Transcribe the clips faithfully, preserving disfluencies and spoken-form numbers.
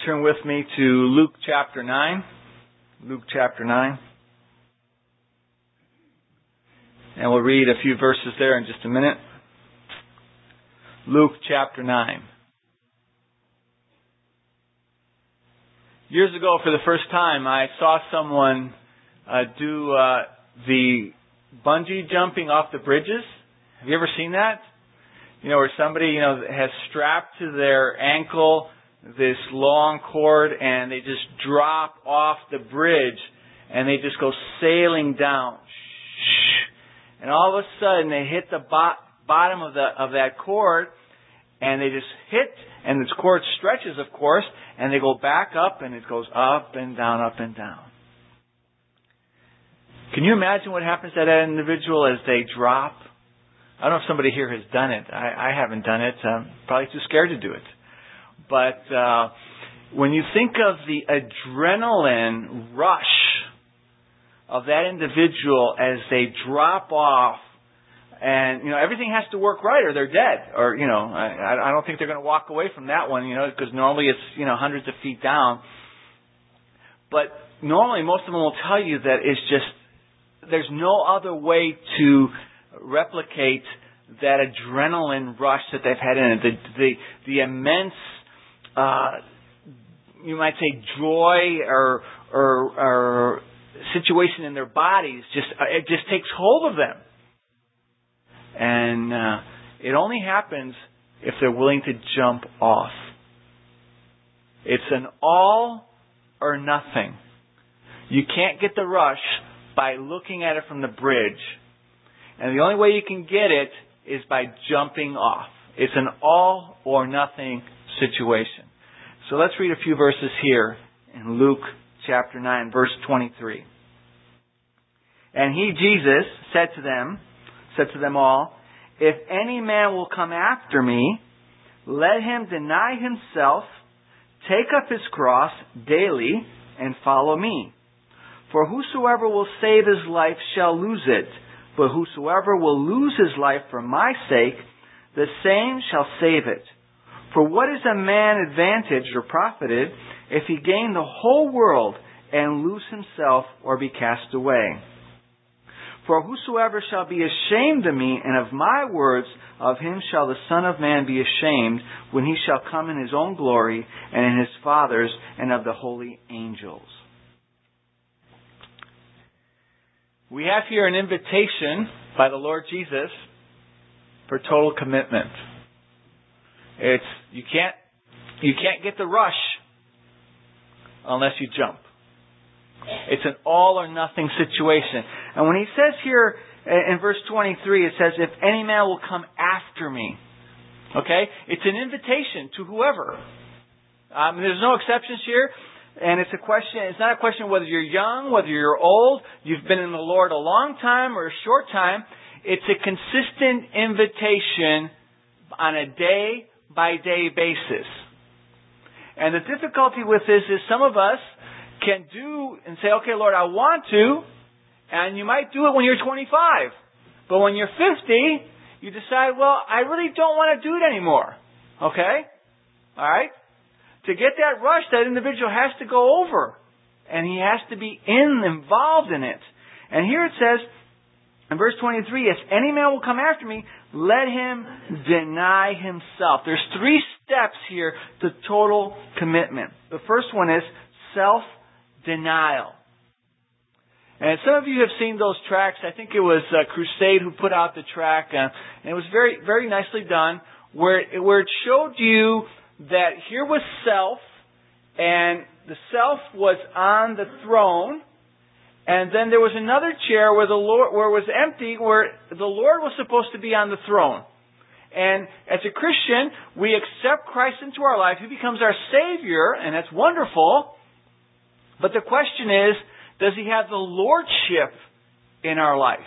turn with me to Luke chapter nine. Luke chapter nine. And we'll read a few verses there in just a minute. Luke chapter nine. Years ago, for the first time, I saw someone uh, do uh, the bungee jumping off the bridges. Have you ever seen that? You know, where somebody, you know, has strapped to their ankle this long cord and they just drop off the bridge and they just go sailing down. And all of a sudden they hit the bo- bottom of the of that cord and they just hit, and this cord stretches, of course, and they go back up and it goes up and down, up and down. Can you imagine what happens to that individual as they drop? I don't know if somebody here has done it. I, I haven't done it. I'm probably too scared to do it. But uh, when you think of the adrenaline rush of that individual as they drop off, and you know everything has to work right, or they're dead, or you know I, I don't think they're going to walk away from that one, you know, because normally it's you know hundreds of feet down. But normally most of them will tell you that it's just there's no other way to replicate that adrenaline rush that they've had in it, the the, the immense. Uh, you might say joy or, or or situation in their bodies. Just it just takes hold of them, and uh, it only happens if they're willing to jump off. It's an all or nothing. You can't get the rush by looking at it from the bridge, and the only way you can get it is by jumping off. It's an all or nothing situation. So let's read a few verses here in Luke chapter nine, verse twenty-three. And he, Jesus, said to them, said to them all, if any man will come after me, let him deny himself, take up his cross daily, and follow me. For whosoever will save his life shall lose it, but whosoever will lose his life for my sake, the same shall save it. For what is a man advantaged or profited if he gain the whole world and lose himself or be cast away? For whosoever shall be ashamed of me and of my words, of him shall the Son of Man be ashamed when he shall come in his own glory and in his Father's and of the holy angels. We have here an invitation by the Lord Jesus for total commitment. It's you can't you can't get the rush unless you jump. It's an all or nothing situation. And when he says here in verse twenty-three, it says, if any man will come after me. Okay? It's an invitation to whoever. Um, there's no exceptions here. And it's a question, it's not a question whether you're young, whether you're old, you've been in the Lord a long time or a short time. It's a consistent invitation on a day by day basis. And the difficulty with this is some of us can do and say, okay, Lord, I want to, and you might do it when you're twenty-five. But when you're fifty, you decide, well, I really don't want to do it anymore. Okay? Alright? To get that rush, that individual has to go over. And he has to be in, involved in it. And here it says, in verse twenty-three, if any man will come after me, let him deny himself. There's three steps here to total commitment. The first one is self-denial. And some of you have seen those tracts. I think it was uh, Crusade who put out the track. Uh, and it was very, very nicely done, where it, where it showed you that here was self, and the self was on the throne, and then there was another chair where the Lord, where it was empty, where the Lord was supposed to be on the throne. And as a Christian, we accept Christ into our life. He becomes our Savior, and that's wonderful. But the question is, does He have the Lordship in our life?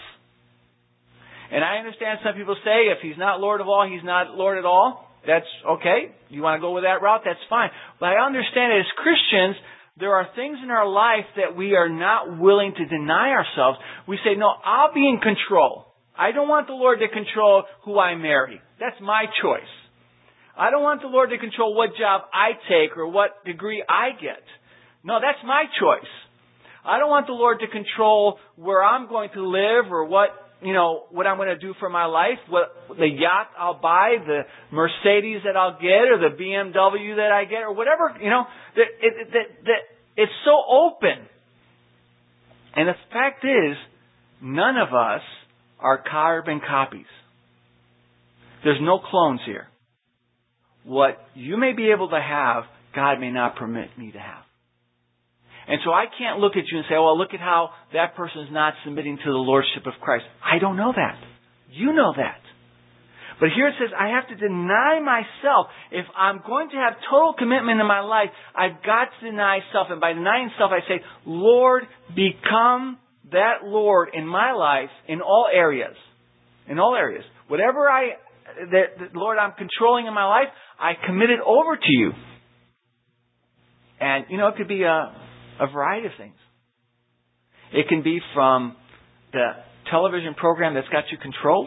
And I understand some people say, if He's not Lord of all, He's not Lord at all. That's okay. You want to go with that route? That's fine. But I understand that as Christians, there are things in our life that we are not willing to deny ourselves. We say, no, I'll be in control. I don't want the Lord to control who I marry. That's my choice. I don't want the Lord to control what job I take or what degree I get. No, that's my choice. I don't want the Lord to control where I'm going to live or what, you know, what I'm going to do for my life, what the yacht I'll buy, the Mercedes that I'll get, or the B M W that I get, or whatever, you know. That it, that, that it's so open. And the fact is, none of us are carbon copies. There's no clones here. What you may be able to have, God may not permit me to have. And so I can't look at you and say, well, look at how that person is not submitting to the Lordship of Christ. I don't know that. You know that. But here it says, I have to deny myself. If I'm going to have total commitment in my life, I've got to deny self. And by denying self, I say, Lord, become that Lord in my life in all areas. In all areas. Whatever I, that, that Lord, I'm controlling in my life, I commit it over to you. And, you know, it could be a... a variety of things. It can be from the television program that's got you controlled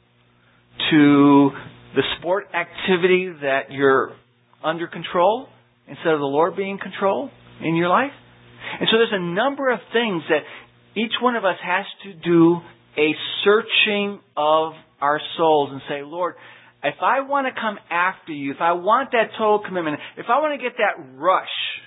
to the sport activity that you're under control instead of the Lord being controlled in your life. And so there's a number of things that each one of us has to do a searching of our souls and say, Lord, if I want to come after you, if I want that total commitment, if I want to get that rush,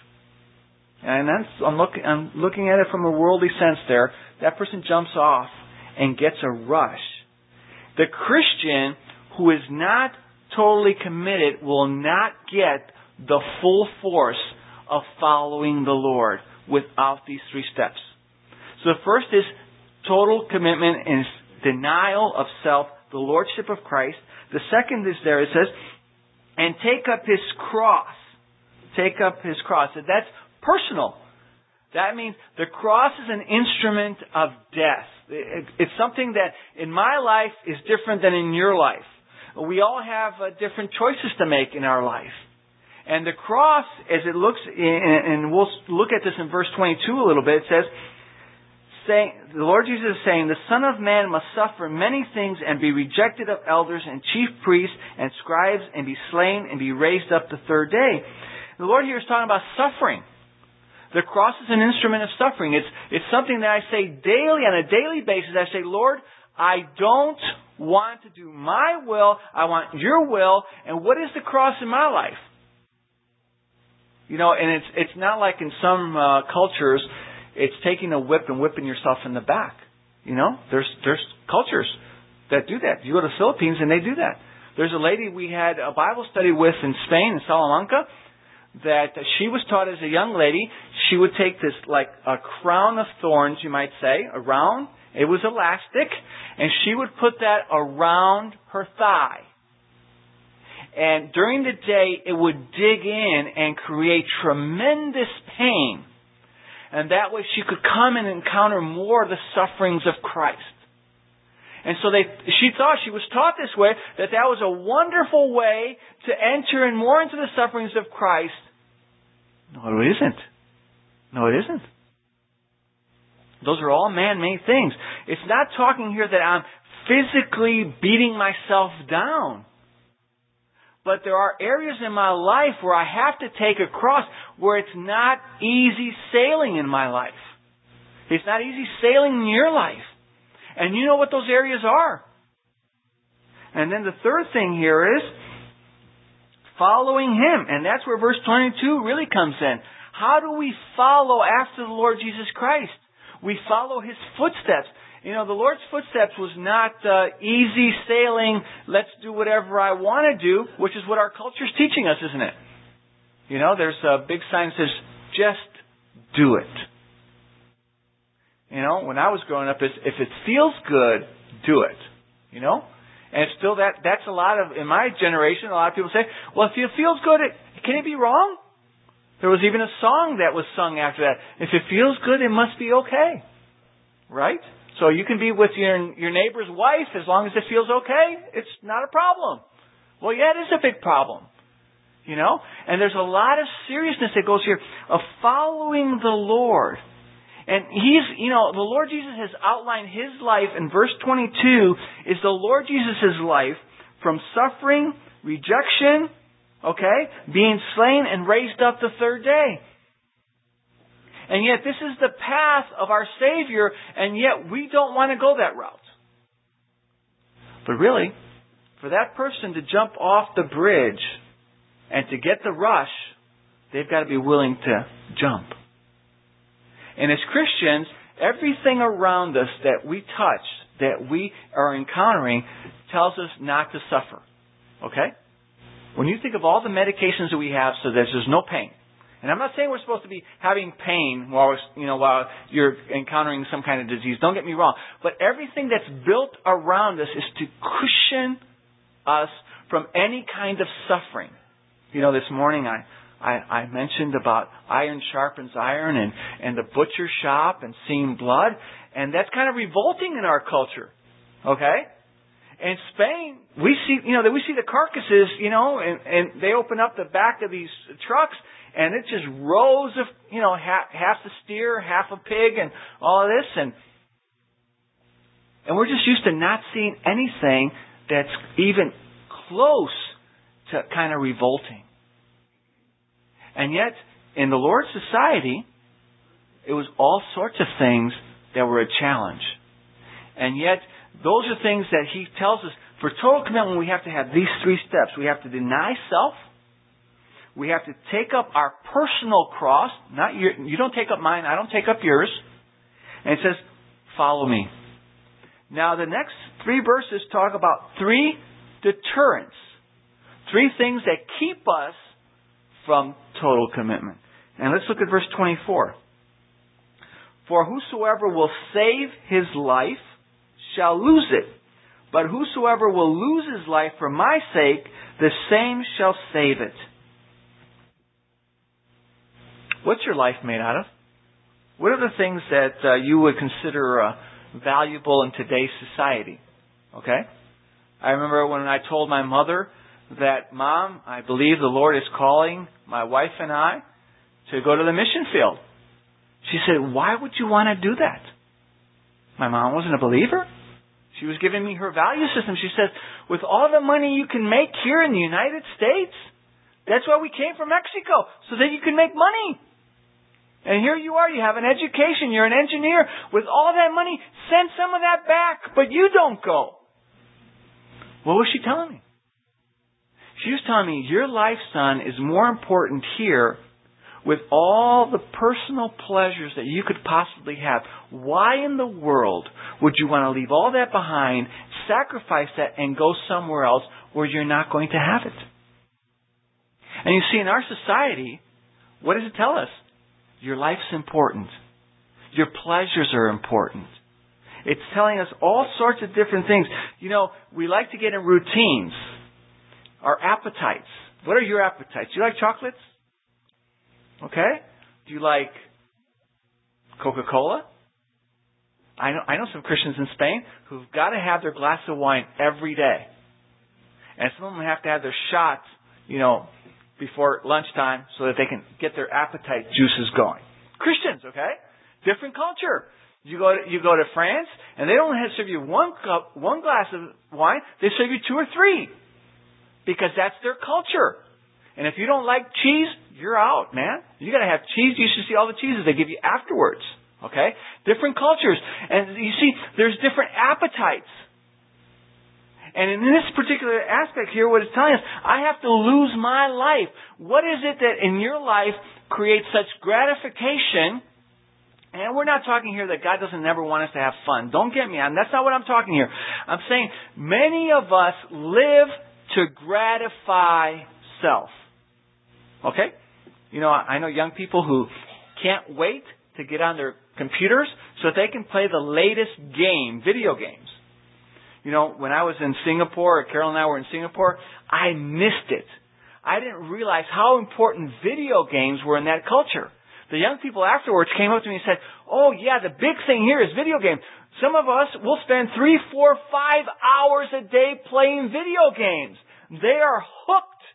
and that's, I'm, look, I'm looking at it from a worldly sense there. That person jumps off and gets a rush. The Christian who is not totally committed will not get the full force of following the Lord without these three steps. So the first is total commitment and denial of self, the Lordship of Christ. The second is there, it says, and take up his cross. Take up his cross. And that's personal. That means the cross is an instrument of death. It's something that in my life is different than in your life. We all have uh, different choices to make in our life. And the cross, as it looks, and we'll look at this in verse twenty-two a little bit, it says, saying, the Lord Jesus is saying, the Son of Man must suffer many things and be rejected of elders and chief priests and scribes and be slain and be raised up the third day. The Lord here is talking about suffering. The cross is an instrument of suffering. It's, it's something that I say daily, on a daily basis. I say, Lord, I don't want to do my will. I want your will. And what is the cross in my life? You know, and it's it's not like in some uh, cultures, it's taking a whip and whipping yourself in the back. You know, there's there's cultures that do that. You go to the Philippines and they do that. There's a lady we had a Bible study with in Spain, in Salamanca, that she was taught as a young lady, she would take this, like a crown of thorns, you might say, around, it was elastic, and she would put that around her thigh. And during the day, it would dig in and create tremendous pain. And that way she could come and encounter more of the sufferings of Christ. And so they, she thought, she was taught this way, that that was a wonderful way to enter in more into the sufferings of Christ. No, it isn't. No, it isn't. Those are all man-made things. It's not talking here that I'm physically beating myself down. But there are areas in my life where I have to take a cross where it's not easy sailing in my life. It's not easy sailing in your life. And you know what those areas are. And then the third thing here is following Him. And that's where verse twenty-two really comes in. How do we follow after the Lord Jesus Christ? We follow His footsteps. You know, the Lord's footsteps was not uh, easy sailing, let's do whatever I want to do, which is what our culture is teaching us, isn't it? You know, there's a big sign that says, just do it. You know, when I was growing up, it's, if it feels good, do it. You know? And it's still that, that's a lot of, in my generation, a lot of people say, well, if it feels good, it, can it be wrong? There was even a song that was sung after that. If it feels good, it must be okay. Right? So you can be with your your neighbor's wife as long as it feels okay. It's not a problem. Well, yeah, it is a big problem. You know? And there's a lot of seriousness that goes here of following the Lord. And He's, you know, the Lord Jesus has outlined His life in verse twenty-two is the Lord Jesus' life from suffering, rejection, Okay? Being slain and raised up the third day. And yet this is the path of our Savior, and yet we don't want to go that route. But really, for that person to jump off the bridge and to get the rush, they've got to be willing to jump. And as Christians, everything around us that we touch, that we are encountering, tells us not to suffer. Okay? When you think of all the medications that we have so that there's no pain, and I'm not saying we're supposed to be having pain while you know while you're encountering some kind of disease. Don't get me wrong. But everything that's built around us is to cushion us from any kind of suffering. You know, this morning I, I, I mentioned about iron sharpens iron and, and the butcher shop and seeing blood. And that's kind of revolting in our culture. Okay? In Spain, we see, you know, we see the carcasses, you know, and, and they open up the back of these trucks, and it's just rows of, you know, half, half a steer, half a pig, and all of this, and and we're just used to not seeing anything that's even close to kind of revolting. And yet, in the Lord's society, it was all sorts of things that were a challenge. And yet, those are things that He tells us, for total commitment, we have to have these three steps. We have to deny self. We have to take up our personal cross. Not your, you don't take up mine, I don't take up yours. And it says, follow me. Now, the next three verses talk about three deterrents. Three things that keep us from total commitment. And let's look at verse twenty-four. For whosoever will save his life shall lose it. But whosoever will lose his life for my sake, the same shall save it. What's your life made out of? What are the things that uh, you would consider uh, valuable in today's society? Okay? I remember when I told my mother that, Mom, I believe the Lord is calling my wife and I to go to the mission field. She said, why would you want to do that? My mom wasn't a believer. She was giving me her value system. She says, with all the money you can make here in the United States, that's why we came from Mexico, so that you can make money. And here you are, you have an education, you're an engineer. With all that money, send some of that back, but you don't go. What was she telling me? She was telling me, your life, son, is more important here with all the personal pleasures that you could possibly have. Why in the world would you want to leave all that behind, sacrifice that, and go somewhere else where you're not going to have it? And you see, in our society, what does it tell us? Your life's important. Your pleasures are important. It's telling us all sorts of different things. You know, we like to get in routines. Our appetites. What are your appetites? Do you like chocolates? Okay? Do you like Coca-Cola? I know, I know some Christians in Spain who've got to have their glass of wine every day. And some of them have to have their shots, you know, before lunchtime so that they can get their appetite juices going. Christians, okay? Different culture. You go to, you go to France, and they don't have to serve you one cup, one glass of wine. They serve you two or three. Because that's their culture. And if you don't like cheese, you're out, man. You got to have cheese. You should see all the cheeses they give you afterwards. Okay? Different cultures. And you see, there's different appetites. And in this particular aspect here, what it's telling us, I have to lose my life. What is it that in your life creates such gratification? And we're not talking here that God doesn't never want us to have fun. Don't get me on. That's not what I'm talking here. I'm saying many of us live to gratify self. Okay? You know, I know young people who can't wait to get on their computers so that they can play the latest game, video games. You know, when I was in Singapore, or Carol and I were in Singapore, I missed it. I didn't realize how important video games were in that culture. The young people afterwards came up to me and said, oh yeah, the big thing here is video games. Some of us will spend three, four, five hours a day playing video games. They are hooked.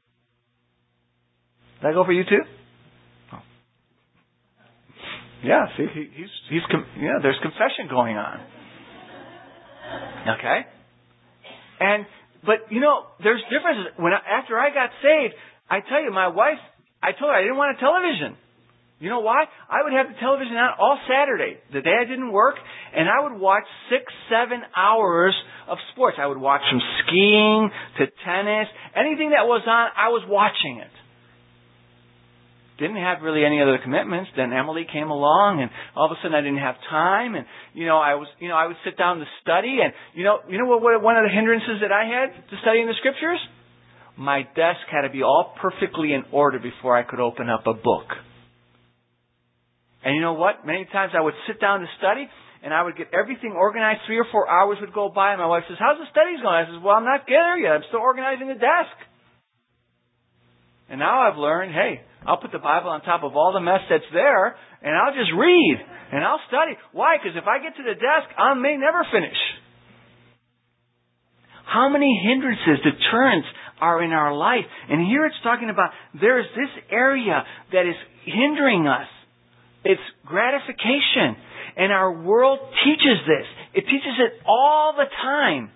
Did that go for you too? Oh. Yeah, see, he, he's, he's, yeah, there's confession going on. Okay? And but you know, there's differences. When I, after I got saved, I tell you, my wife, I told her I didn't want a television. You know why? I would have the television on all Saturday, the day I didn't work, and I would watch six, seven hours of sports. I would watch from skiing to tennis. Anything that was on, I was watching it. Didn't have really any other commitments. Then Emily came along, and all of a sudden I didn't have time. And you know, I was, you know, I would sit down to study, and you know, you know what? what one of the hindrances that I had to studying the Scriptures, my desk had to be all perfectly in order before I could open up a book. And you know what? Many times I would sit down to study, and I would get everything organized. Three or four hours would go by, and my wife says, "How's the studies going?" I says, "Well, I'm not there yet. I'm still organizing the desk." And now I've learned, hey, I'll put the Bible on top of all the mess that's there, and I'll just read, and I'll study. Why? Because if I get to the desk, I may never finish. How many hindrances, deterrents are in our life? And here it's talking about there's this area that is hindering us. It's gratification. And our world teaches this. It teaches it all the time.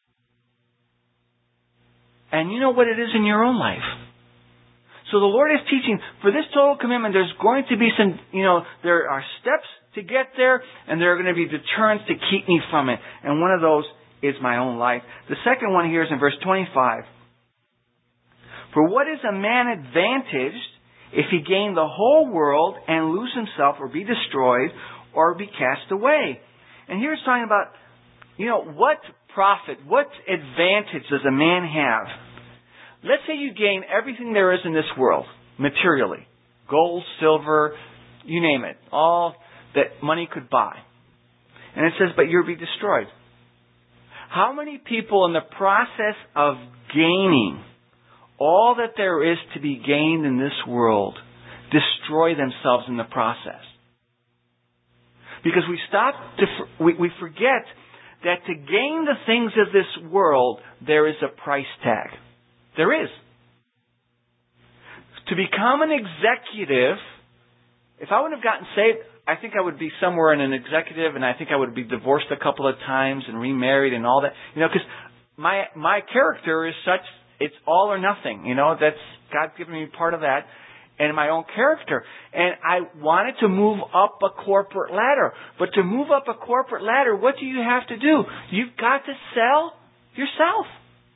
And you know what it is in your own life. So the Lord is teaching, for this total commitment, there's going to be some, you know, there are steps to get there, and there are going to be deterrents to keep me from it. And one of those is my own life. The second one here is in verse twenty-five. For what is a man advantaged if he gain the whole world and lose himself or be destroyed or be cast away? And here it's talking about, you know, what profit, what advantage does a man have? Let's say you gain everything there is in this world, materially. Gold, silver, you name it. All that money could buy. And it says, but you'll be destroyed. How many people in the process of gaining all that there is to be gained in this world destroy themselves in the process? Because we stop, to, we, we forget that to gain the things of this world, there is a price tag. There is. To become an executive, if I wouldn't have gotten saved, I think I would be somewhere in an executive, and I think I would be divorced a couple of times and remarried and all that. You know, because my my character is such, it's all or nothing. You know, that's God's given me part of that, and my own character. And I wanted to move up a corporate ladder, but to move up a corporate ladder, what do you have to do? You've got to sell yourself.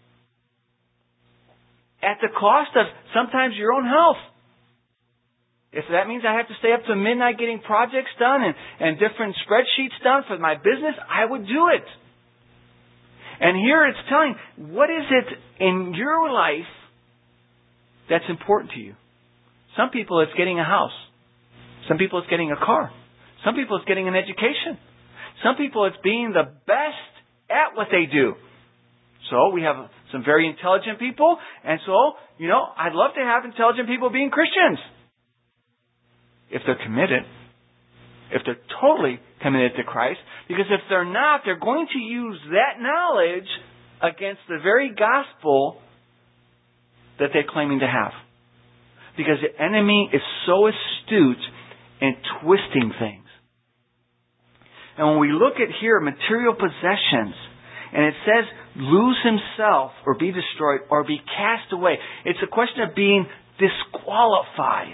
At the cost of sometimes your own health. If that means I have to stay up to midnight getting projects done and, and different spreadsheets done for my business, I would do it. And here it's telling, what is it in your life that's important to you? Some people it's getting a house. Some people it's getting a car. Some people it's getting an education. Some people it's being the best at what they do. So we have some very intelligent people, and so, you know, I'd love to have intelligent people being Christians. If they're committed, if they're totally committed to Christ, because if they're not, they're going to use that knowledge against the very gospel that they're claiming to have. Because the enemy is so astute in twisting things. And when we look at here material possessions, and it says, lose himself or be destroyed or be cast away. It's a question of being disqualified.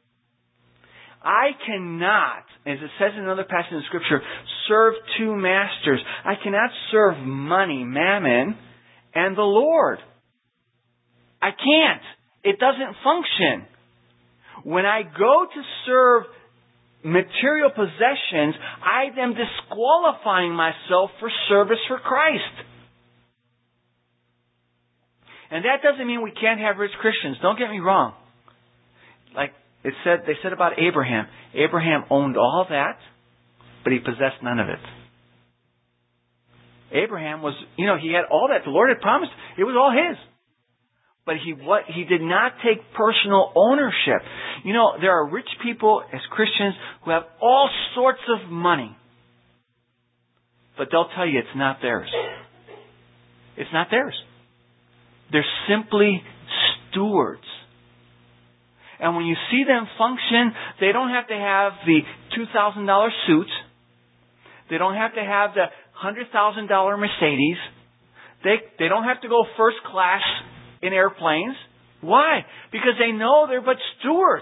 I cannot, as it says in another passage in Scripture, serve two masters. I cannot serve money, mammon, and the Lord. I can't. It doesn't function. When I go to serve material possessions, I am disqualifying myself for service for Christ. And that doesn't mean we can't have rich Christians. Don't get me wrong. Like it said, they said about Abraham. Abraham owned all that, but he possessed none of it. Abraham was, you know, he had all that. The Lord had promised. It was all his. But he what he did not take personal ownership. You know, there are rich people as Christians who have all sorts of money. But they'll tell you it's not theirs. It's not theirs. They're simply stewards. And when you see them function, they don't have to have the two thousand dollars suit. They don't have to have the one hundred thousand dollars Mercedes. They, they don't have to go first class in airplanes. Why? Because they know they're but stewards.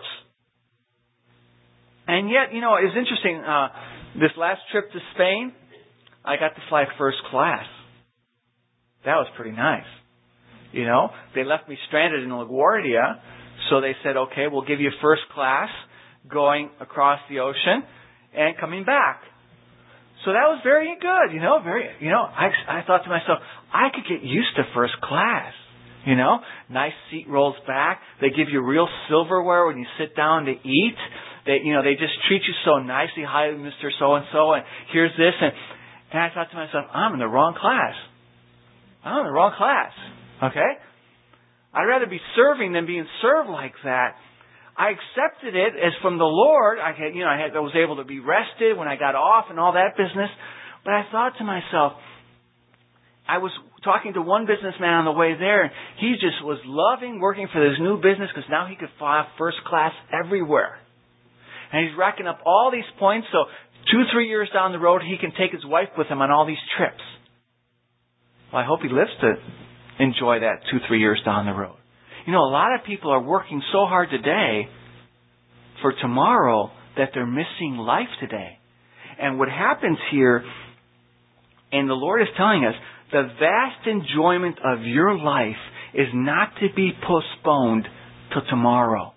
And yet, you know, it's interesting. Uh, this last trip to Spain, I got to fly first class. That was pretty nice. You know, they left me stranded in LaGuardia, so they said, okay, we'll give you first class going across the ocean and coming back. So that was very good, you know, very, you know, I, I thought to myself, I could get used to first class. You know, nice seat rolls back. They give you real silverware when you sit down to eat. They, you know, they just treat you so nicely. Hi, Mister So-and-so, and here's this. And, and I thought to myself, I'm in the wrong class. I'm in the wrong class. Okay? I'd rather be serving than being served like that. I accepted it as from the Lord. I had, you know, I, had, I was able to be rested when I got off and all that business. But I thought to myself, I was talking to one businessman on the way there, and he just was loving working for this new business because now he could fly first class everywhere. And he's racking up all these points, so two, three years down the road, he can take his wife with him on all these trips. Well, I hope he lives to enjoy that two, three years down the road. You know, a lot of people are working so hard today for tomorrow that they're missing life today. And what happens here, and the Lord is telling us, the vast enjoyment of your life is not to be postponed till tomorrow.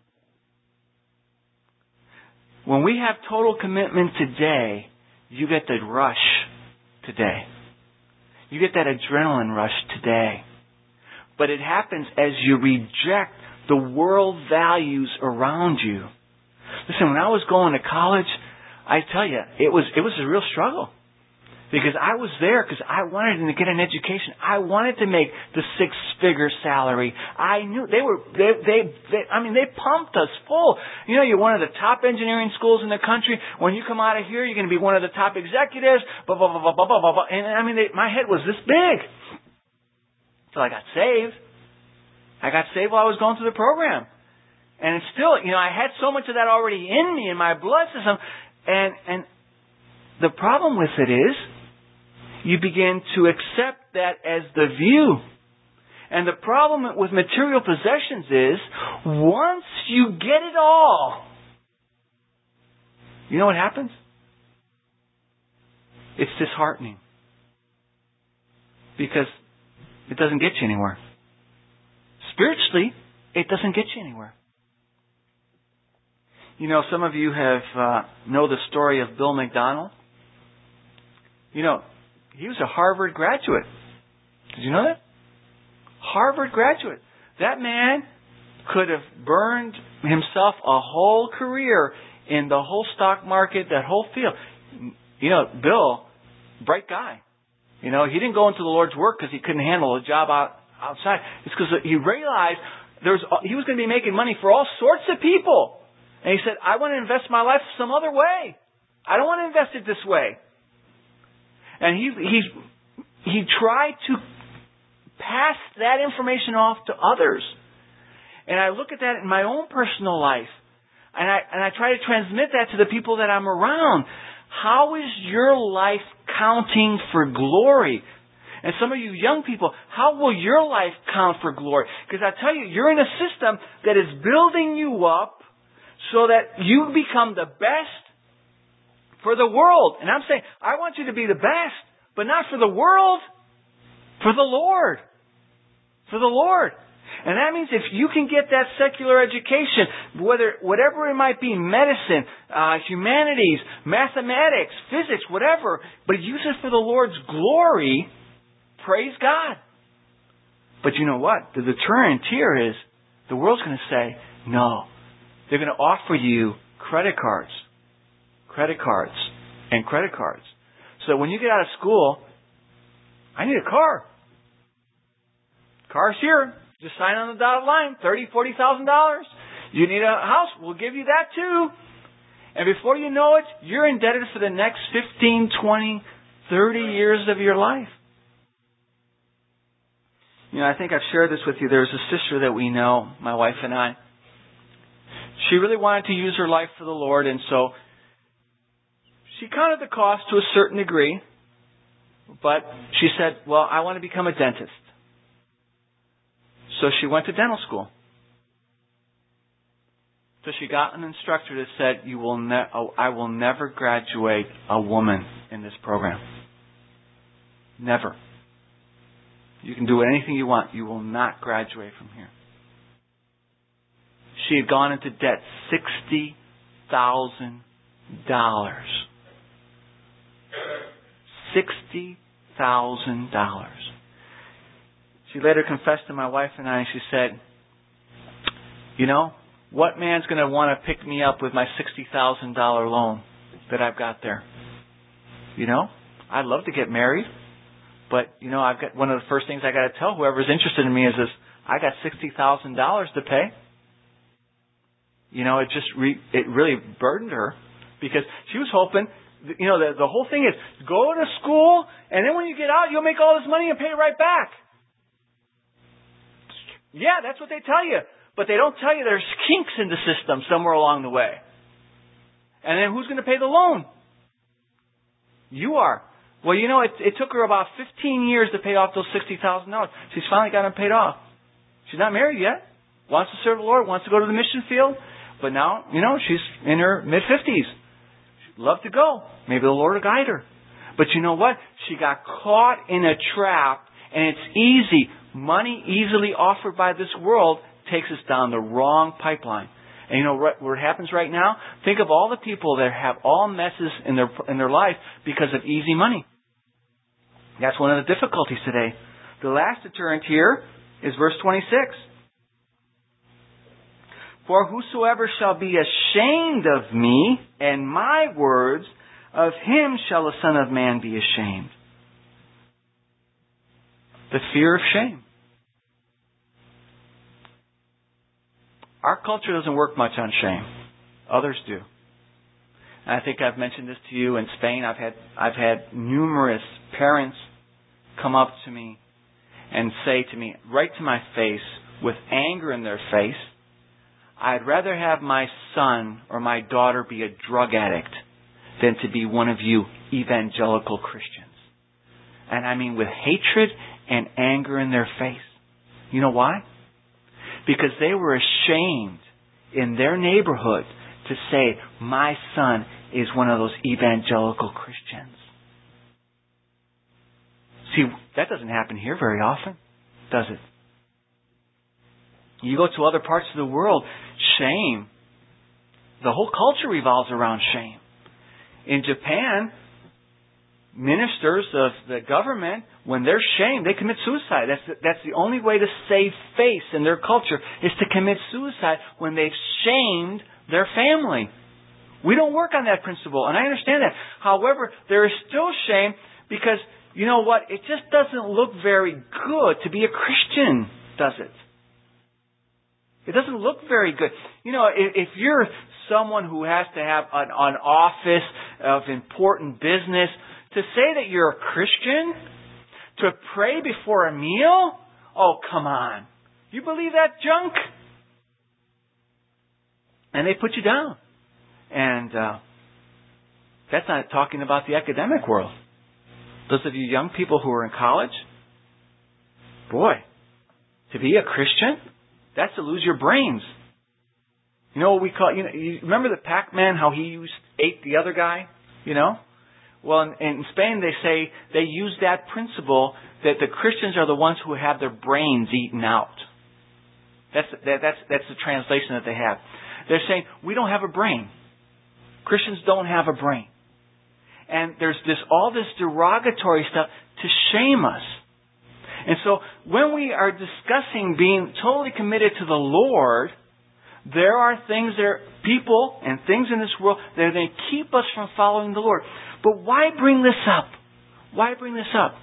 When we have total commitment today, you get the rush today. You get that adrenaline rush today. But it happens as you reject the world values around you. Listen, when I was going to college, I tell you, it was it was a real struggle. Because I was there because I wanted to get an education. I wanted to make the six-figure salary. I knew they were, they, they, they, I mean, they pumped us full. You know, you're one of the top engineering schools in the country. When you come out of here, you're going to be one of the top executives. Blah, blah, blah, blah, blah, blah, blah. And I mean, they, my head was this big. So I got saved. I got saved while I was going through the program. And it's still, you know, I had so much of that already in me, in my blood system. And, and the problem with it is, you begin to accept that as the view. And the problem with material possessions is, once you get it all, you know what happens? It's disheartening. Because it doesn't get you anywhere. Spiritually, it doesn't get you anywhere. You know, some of you have uh, know the story of Bill McDonald. You know, he was a Harvard graduate. Did you know that? Harvard graduate. That man could have burned himself a whole career in the whole stock market, that whole field. You know, Bill, bright guy. You know, he didn't go into the Lord's work because he couldn't handle a job out, outside. It's because he realized there was, he was going to be making money for all sorts of people. And he said, I want to invest my life some other way. I don't want to invest it this way. And he he he tried to pass that information off to others. And I look at that in my own personal life. And I and I try to transmit that to the people that I'm around. How is your life counting for glory? And some of you young people, how will your life count for glory? Because I tell you, you're in a system that is building you up so that you become the best for the world. And I'm saying, I want you to be the best, but not for the world, for the Lord. For the Lord. And that means if you can get that secular education, whether whatever it might be, medicine, uh, humanities, mathematics, physics, whatever, but use it for the Lord's glory, praise God. But you know what? The deterrent here is the world's going to say, no. They're going to offer you credit cards. Credit cards and credit cards. So when you get out of school, I need a car. Car's here. Just sign on the dotted line. Thirty, forty thousand dollars. You need a house. We'll give you that too. And before you know it, you're indebted for the next fifteen, twenty, thirty years of your life. You know, I think I've shared this with you. There's a sister that we know, my wife and I. She really wanted to use her life for the Lord, and so she counted the cost to a certain degree. But she said, well, I want to become a dentist. So she went to dental school. So she got an instructor that said, "You will ne- oh, I will never graduate a woman in this program. Never. You can do anything you want. You will not graduate from here." She had gone into debt sixty thousand dollars. Sixty thousand dollars. She later confessed to my wife and I, and she said, "You know, what man's going to want to pick me up with my sixty thousand dollars loan that I've got there? You know, I'd love to get married, but, you know, I've got one of the first things I got to tell whoever's interested in me is this, I got sixty thousand dollars to pay." You know, it just re, it really burdened her because she was hoping, you know, the, the whole thing is go to school and then when you get out, you'll make all this money and pay it right back. Yeah, that's what they tell you. But they don't tell you there's kinks in the system somewhere along the way. And then who's going to pay the loan? You are. Well, you know, it, it took her about fifteen years to pay off those sixty thousand dollars. She's finally got them paid off. She's not married yet. Wants to serve the Lord. Wants to go to the mission field. But now, you know, she's in her mid-fifties. She'd love to go. Maybe the Lord will guide her. But you know what? She got caught in a trap, and it's easy. Money easily offered by this world takes us down the wrong pipeline. And you know what, what happens right now? Think of all the people that have all messes in their in their life because of easy money. That's one of the difficulties today. The last deterrent here is verse twenty-six. "For whosoever shall be ashamed of me and my words, of him shall the Son of Man be ashamed." The fear of shame. Our culture doesn't work much on shame. Others do. And I think I've mentioned this to you in Spain. I've had I've had numerous parents come up to me and say to me, right to my face, with anger in their face, "I'd rather have my son or my daughter be a drug addict than to be one of you evangelical Christians." And I mean with hatred and anger in their face. You know why? Because they were ashamed in their neighborhood to say, "My son is one of those evangelical Christians." See, that doesn't happen here very often, does it? You go to other parts of the world, shame, the whole culture revolves around shame. In Japan, ministers of the government, when they're shamed, they commit suicide. That's the, that's the only way to save face in their culture is to commit suicide when they've shamed their family. We don't work on that principle, and I understand that. However, there is still shame because, you know what, it just doesn't look very good to be a Christian, does it? It doesn't look very good. You know, if, if you're someone who has to have an, an office of important business, to say that you're a Christian, to pray before a meal, oh, come on. You believe that junk? And they put you down. And uh, that's not talking about the academic world. Those of you young people who are in college, boy, to be a Christian, that's to lose your brains. You know what we call, you know, you remember the Pac-Man, how he used, ate the other guy, you know? Well, in, in Spain, they say they use that principle that the Christians are the ones who have their brains eaten out. That's that, that's that's the translation that they have. They're saying we don't have a brain. Christians don't have a brain, and there's this all this derogatory stuff to shame us. And so, when we are discussing being totally committed to the Lord, there are things there, people and things in this world that are going to keep us from following the Lord. But why bring this up? Why bring this up?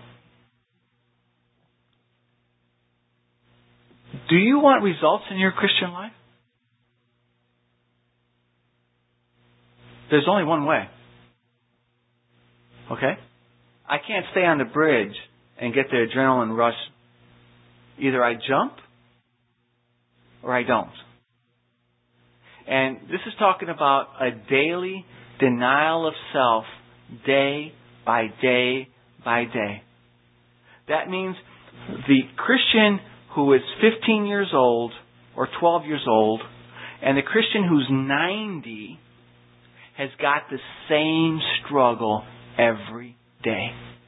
Do you want results in your Christian life? There's only one way. Okay? I can't stay on the bridge and get the adrenaline rush. Either I jump or I don't. And this is talking about a daily denial of self, day by day by day. That means the Christian who is fifteen years old or twelve years old and the Christian who's ninety has got the same struggle every day.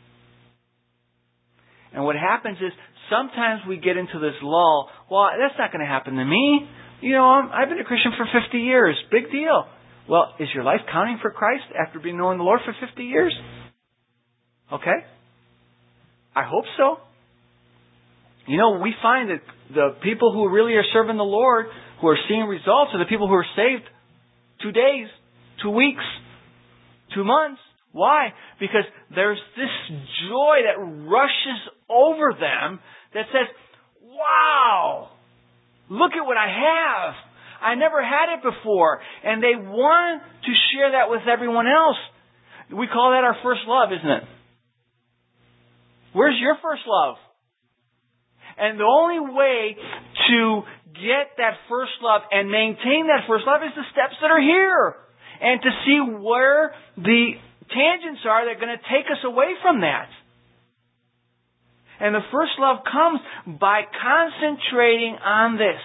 And what happens is sometimes we get into this lull. Well, that's not going to happen to me. You know, I'm, I've been a Christian for fifty years. Big deal. Well, is your life counting for Christ after being knowing the Lord for fifty years? Okay. I hope so. You know, we find that the people who really are serving the Lord, who are seeing results, are the people who are saved two days, two weeks, two months. Why? Because there's this joy that rushes over them that says, wow, look at what I have. I never had it before. And they want to share that with everyone else. We call that our first love, isn't it? Where's your first love? And the only way to get that first love and maintain that first love is the steps that are here. And to see where the tangents are that are going to take us away from that. And the first love comes by concentrating on this.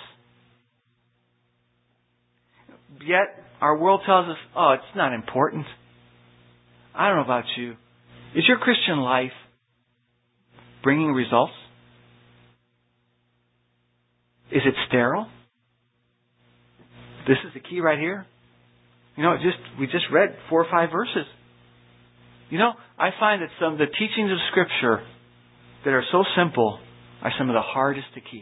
Yet, our world tells us, oh, it's not important. I don't know about you. Is your Christian life bringing results? Is it sterile? This is the key right here. You know, just we just read four or five verses. You know, I find that some of the teachings of Scripture that are so simple are some of the hardest to keep.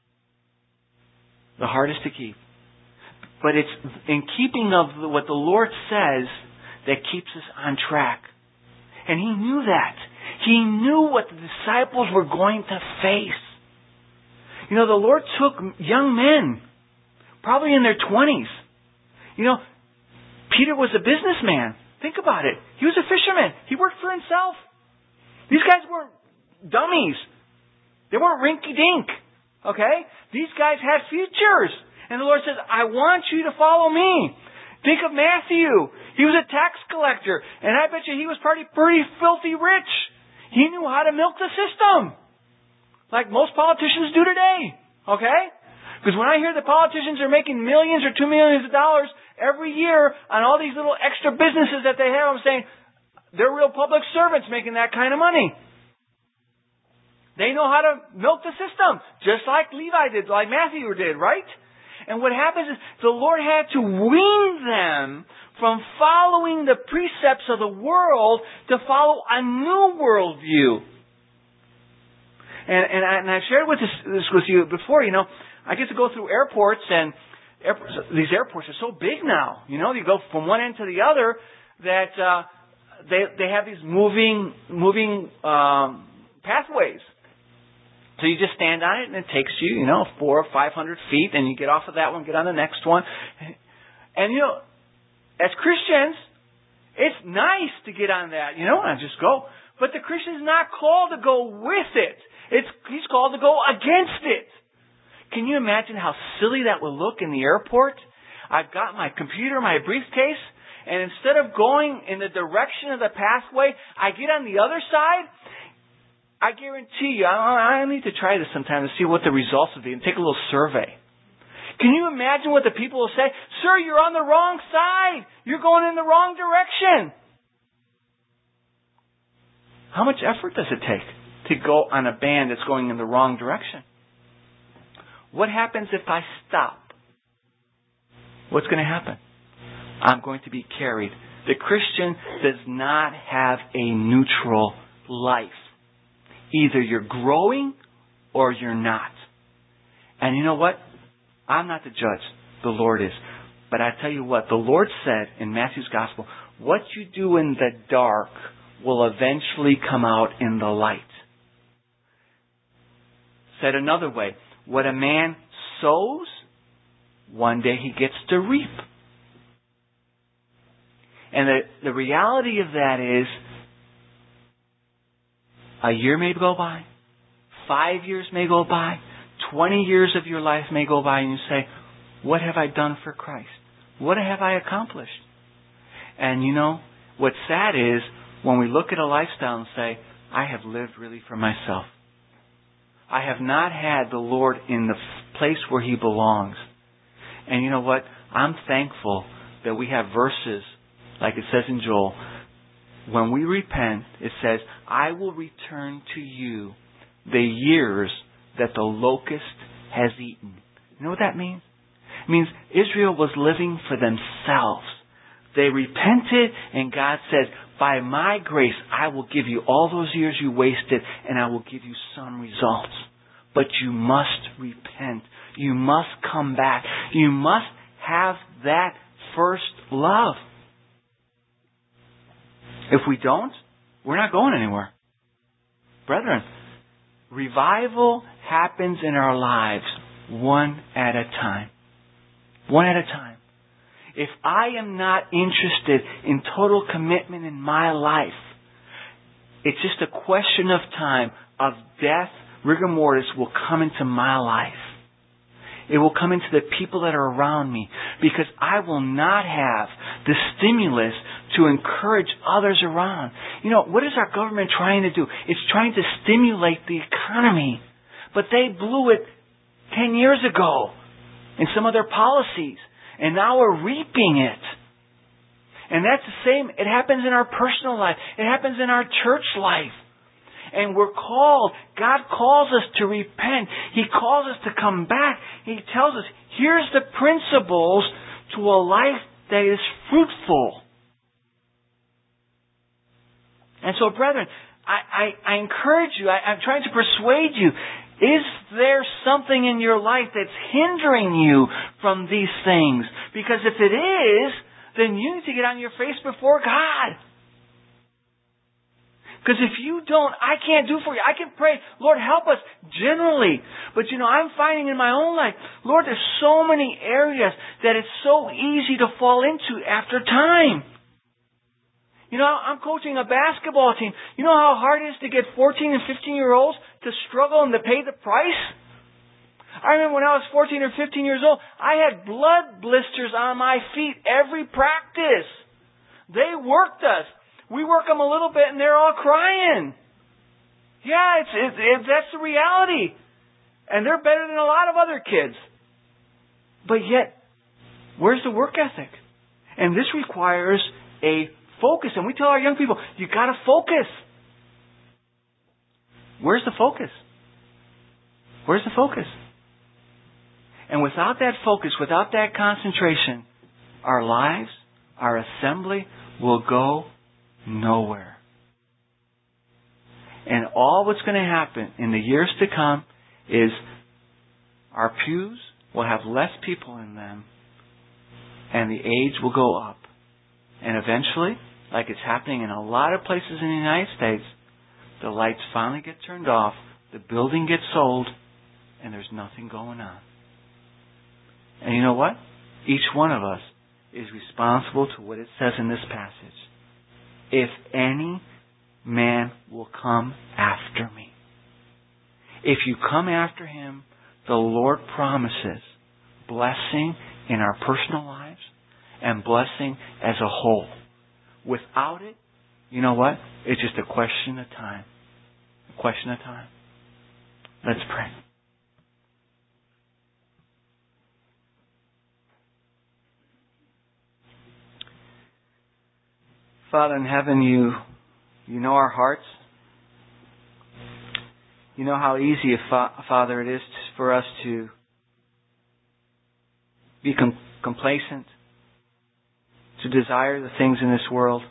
The hardest to keep. But it's in keeping of what the Lord says that keeps us on track. And He knew that. He knew what the disciples were going to face. You know, the Lord took young men, probably in their twenties. You know, Peter was a businessman. Think about it. He was a fisherman. He worked for himself. These guys weren't dummies. They weren't rinky-dink. Okay? These guys had futures. And the Lord says, I want you to follow me. Think of Matthew. He was a tax collector. And I bet you he was pretty, pretty filthy rich. He knew how to milk the system. Like most politicians do today. Okay? Because when I hear the politicians are making millions or two millions of dollars every year on all these little extra businesses that they have, I'm saying, they're real public servants making that kind of money. They know how to milk the system. Just like Levi did, like Matthew did, right? And what happens is the Lord had to wean them from following the precepts of the world to follow a new worldview. And, and, I, and I've shared with this, this with you before, you know, I get to go through airports, and airports, these airports are so big now. You know, you go from one end to the other that uh, they they have these moving moving um, pathways. So you just stand on it, and it takes you, you know, four or five hundred feet, and you get off of that one, get on the next one. And, you know, as Christians, it's nice to get on that, you know, and just go. But the Christian's not called to go with it. It's He's called to go against it. Can you imagine how silly that would look in the airport? I've got my computer, my briefcase, and instead of going in the direction of the pathway, I get on the other side. I guarantee you, I, I need to try this sometime to see what the results will be and take a little survey. Can you imagine what the people will say? Sir, you're on the wrong side. You're going in the wrong direction. How much effort does it take to go on a band that's going in the wrong direction? What happens if I stop? What's going to happen? I'm going to be carried. The Christian does not have a neutral life. Either you're growing or you're not. And you know what? I'm not the judge. The Lord is. But I tell you what, the Lord said in Matthew's Gospel, what you do in the dark will eventually come out in the light. Said another way, what a man sows, one day he gets to reap. And the, the reality of that is, a year may go by, five years may go by, twenty years of your life may go by, and you say, what have I done for Christ? What have I accomplished? And you know, what's sad is, when we look at a lifestyle and say, I have lived really for myself. I have not had the Lord in the place where He belongs. And you know what? I'm thankful that we have verses, like it says in Joel, when we repent, it says, I will return to you the years that the locust has eaten. You know what that means? It means Israel was living for themselves. They repented, and God says, by my grace, I will give you all those years you wasted, and I will give you some results. But you must repent. You must come back. You must have that first love. If we don't, we're not going anywhere. Brethren, revival happens in our lives one at a time. One at a time. If I am not interested in total commitment in my life, it's just a question of time of death, rigor mortis will come into my life. It will come into the people that are around me because I will not have the stimulus to encourage others around. You know, what is our government trying to do? It's trying to stimulate the economy. But they blew it ten years ago in some of their policies. And now we're reaping it. And that's the same. It happens in our personal life. It happens in our church life. And we're called, God calls us to repent. He calls us to come back. He tells us, here's the principles to a life that is fruitful. And so, brethren, I, I, I encourage you, I, I'm trying to persuade you, is there something in your life that's hindering you from these things? Because if it is, then you need to get on your face before God. Because if you don't, I can't do for you. I can pray, Lord, help us generally. But you know, I'm finding in my own life, Lord, there's so many areas that it's so easy to fall into after time. You know, I'm coaching a basketball team. You know how hard it is to get fourteen and fifteen year olds to struggle and to pay the price? I remember when I was fourteen or fifteen years old, I had blood blisters on my feet every practice. They worked us. We work them a little bit and they're all crying. Yeah, it's, it's, it's that's the reality. And they're better than a lot of other kids. But yet, where's the work ethic? And this requires a focus. And we tell our young people, you got to focus. Where's the focus? Where's the focus? And without that focus, without that concentration, our lives, our assembly will go nowhere. And all what's going to happen in the years to come is our pews will have less people in them and the age will go up. And eventually, like it's happening in a lot of places in the United States, the lights finally get turned off, the building gets sold, and there's nothing going on. And you know what? Each one of us is responsible to what it says in this passage. If any man will come after me. If you come after Him, the Lord promises blessing in our personal lives and blessing as a whole. Without it, you know what? It's just a question of time. A question of time. Let's pray. Father in heaven, you you know our hearts. You know how easy, Father, it is for us to be com- complacent, to desire the things in this world.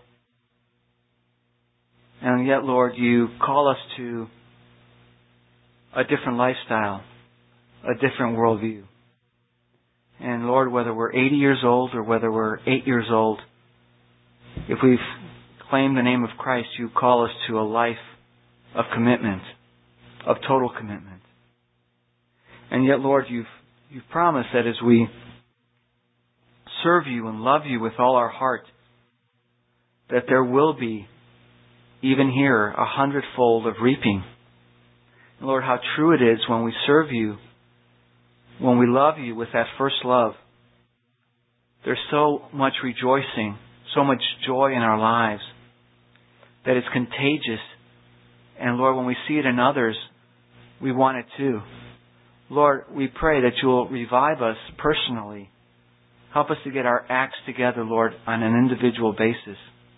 And yet, Lord, you call us to a different lifestyle, a different worldview. And Lord, whether we're eighty years old or whether we're eight years old, if we've claimed the name of Christ, you call us to a life of commitment, of total commitment. And yet, Lord, you've you've promised that as we serve you and love you with all our heart, that there will be, even here, a hundredfold of reaping. And Lord, how true it is when we serve you, when we love you with that first love. There's so much rejoicing, so much joy in our lives that it's contagious And Lord, when we see it in others, we want it too. Lord, we pray that you'll revive us personally. Help us to get our acts together, Lord, on an individual basis.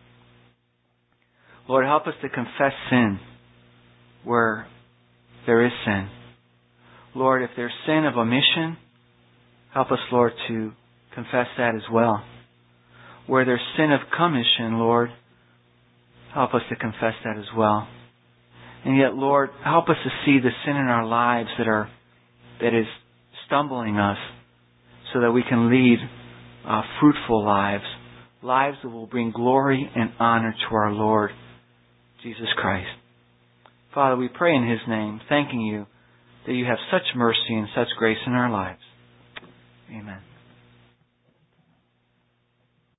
Lord, help us to confess sin where there is sin. Lord, if there's sin of omission, help us, Lord, to confess that as well. Where there's sin of commission, Lord, help us to confess that as well. And yet, Lord, help us to see the sin in our lives that are that is stumbling us so that we can lead uh, fruitful lives, lives that will bring glory and honor to our Lord Jesus Christ. Father, we pray in His name, thanking you that you have such mercy and such grace in our lives. Amen.